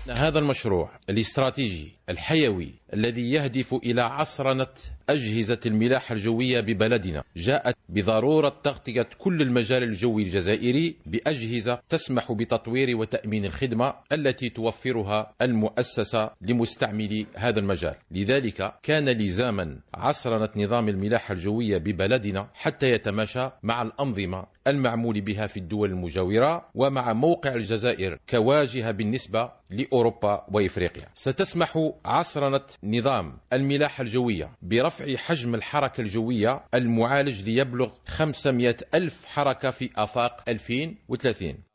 هذا المشروع الاستراتيجي الحيوي الذي يهدف إلى عصرنة أجهزة الملاحة الجوية ببلدنا جاءت بضرورة تغطية كل المجال الجوي الجزائري بأجهزة تسمح بتطوير وتأمين الخدمة التي توفرها المؤسسة لمستعملي هذا المجال. لذلك كان لزاما عصرنة نظام الملاحة الجوية ببلدنا حتى يتماشى مع الأنظمة المعمول بها في الدول المجاورة ومع موقع الجزائر كواجهة بالنسبة لأوروبا وإفريقيا. ستسمح عصرنة نظام الملاحة الجوية برفع حجم الحركة الجوية المعالج ليبلغ 500 ألف حركة في آفاق 2030.